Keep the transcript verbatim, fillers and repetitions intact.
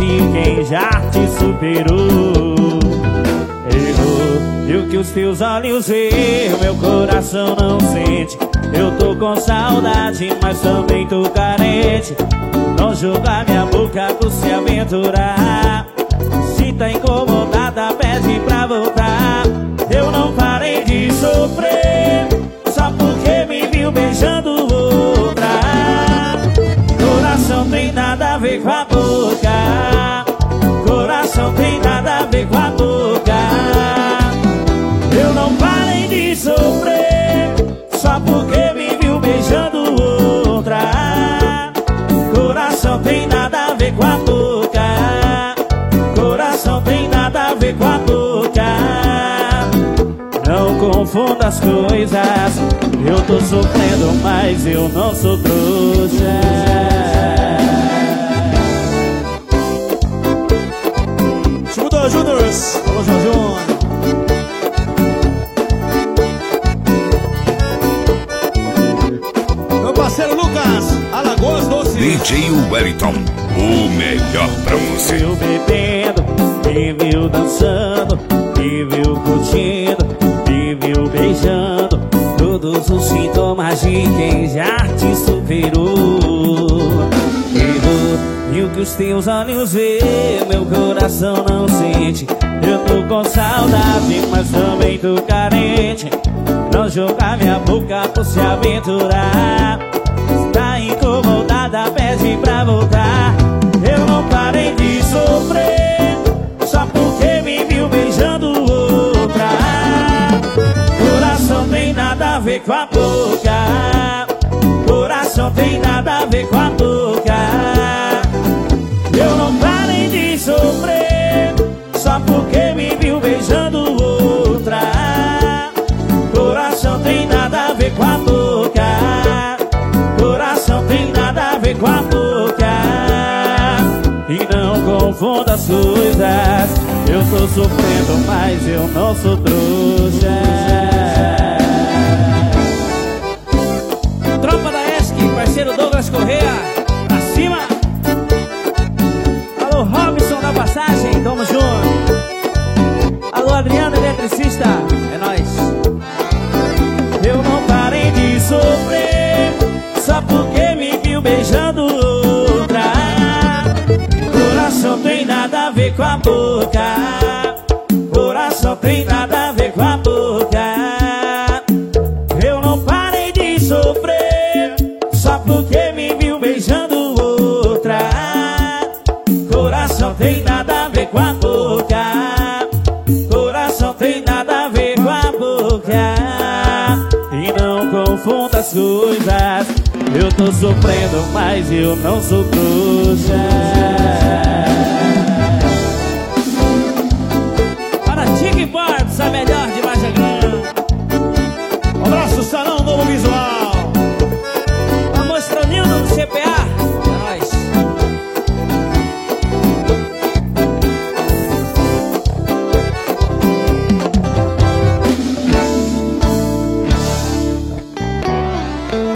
de quem já te superou. Errou, e o que os teus olhos veem, meu coração não sente. Eu tô com saudade, mas também tô carente. Não jogar minha boca por se aventurar. Se tá incomodada, pede pra voltar. Eu não parei de sofrer só porque me viu beijando outra. Coração tem nada a ver com a boca. Coração tem nada a ver com a boca. Eu não parei de sofrer só porque me viu beijando outra. Coração tem nada a ver com a boca. Coração tem nada a ver com a boca. Não confunda as coisas. Eu tô sofrendo, mas eu não sou trouxa. Chuta, Júniors. Alô, João Júnior. Meu parceiro Lucas, Alagoas Doce. D J Wellington, o melhor pra você. Me viu bebendo, me viu dançando, me viu curtindo, me viu beijando. Todos os sintomas de quem já te superou. Errou, e o que os teus olhos veem, meu coração não sente. Eu tô com saudade, mas também tô carente. Não jogar minha boca por se aventurar. Tá incomodada, pede pra voltar. Eu não parei de sofrer só porque me viu beijando outra. Coração tem nada a ver com a boca. Coração tem nada a ver com a boca. Eu não parei de sofrer só porque me viu beijando outra. Coração tem nada a ver com a boca. Coração tem nada a ver com a boca. E não confunda as coisas. Eu tô sofrendo, mas eu não sou trouxa. Tropa da ESC, parceiro Douglas Correia, pra cima. Alô, Robson da Passagem, tamo junto. Alô, Adriano, eletricista, é nóis. Eu não parei de sofrer só porque me viu beijando outra. Coração tem nada a ver com a boca. Coração tem nada a ver com a boca. Eu não parei de sofrer só porque me viu beijando outra. Coração tem nada a ver com a boca. Coração tem nada a ver com a boca. E não confunda as coisas. Eu tô sofrendo, mas eu não sou trouxa. Para Tig Borbs, a melhor de